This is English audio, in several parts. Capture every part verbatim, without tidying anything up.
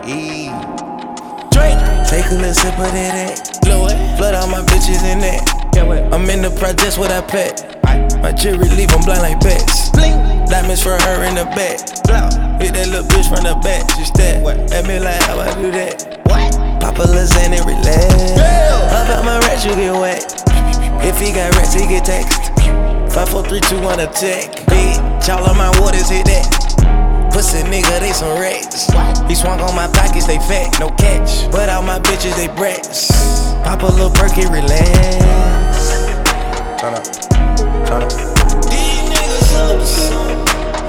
E. Drake, take a little sip of that. Blow it. Flood all my bitches in that. I'm in the projects with that pet. My cherry leave them blind like bats. Diamonds for her in the back. Hit that little bitch from the back. She step at me like how I do that. Pop a Lizanne and relax. Up out my rats, you get wet. If he got rats, he get text. Five, four, three, two, one, attack. Bitch, all of my waters hit that. Pussy nigga, they some rats. He swung on my pockets, they fat, no catch. But all my bitches, they brats. Pop a little perky, relax. Turn up, turn up. These niggas up to something.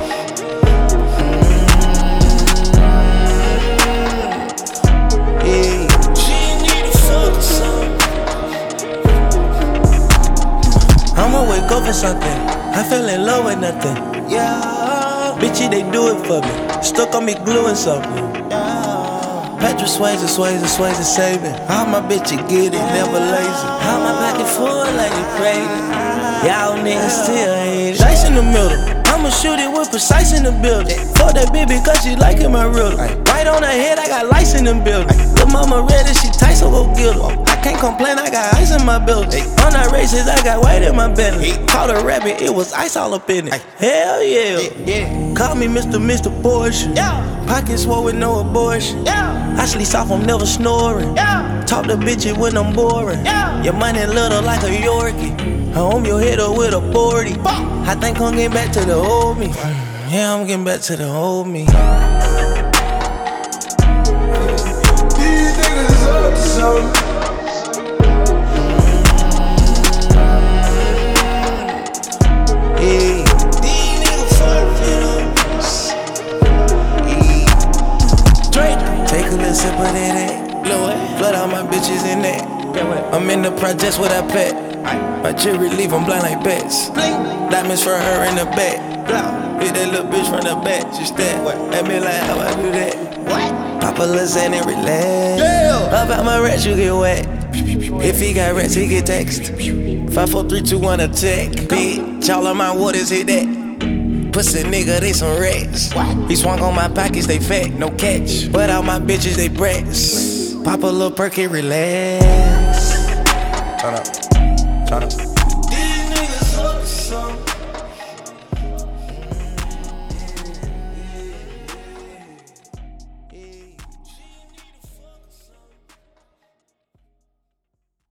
I'ma wake up for something. I fell in love with nothing. Yeah, bitchy, they do it for me. Stuck on me gluing something. Yeah, Patrick Swayze, Swayze, Swayze saving. All my bitches get it, never lazy. How my pocket full like it crazy. Y'all niggas still hate it. Dice in the middle. I'ma shoot it with precise in the building. Fuck that bitch because she liking my riddle. Right on her head, I got lice in the building. Lil' mama ready, she tight, so go get her. I can't complain, I got ice in my building. I'm not racist, I got white in my belly. Caught a rabbit, it was ice all up in it. Hell yeah. Call me Mister Mister Porsche. Pockets swole with no abortion. I sleep soft, I'm never snoring. Talk to bitches when I'm boring. Your money little like a Yorkie. I home your head up with a forty. I think I'm getting back to the old me. Yeah, I'm getting back to the old me. These niggas is up to something. Hey. These niggas fucking up. Hey. Drake, take a little sip of that. Blow it. Flood all my bitches in that. I'm in the projects with that pet. My cherry leave them blind like bats. Diamonds for her in the back. Hit that little bitch from the back. She step at me like how I do that. Pop a Lizanne and relax. Up out my rats, you get wet. If he got rats, he get text. Five, four, three, two, one, attack. Bitch, all of my waters hit that. Pussy nigga, they some rats. He swung on my pockets, they fat, no catch. But all my bitches, they brats. Pop a little perky, relax. Turn up, turn up.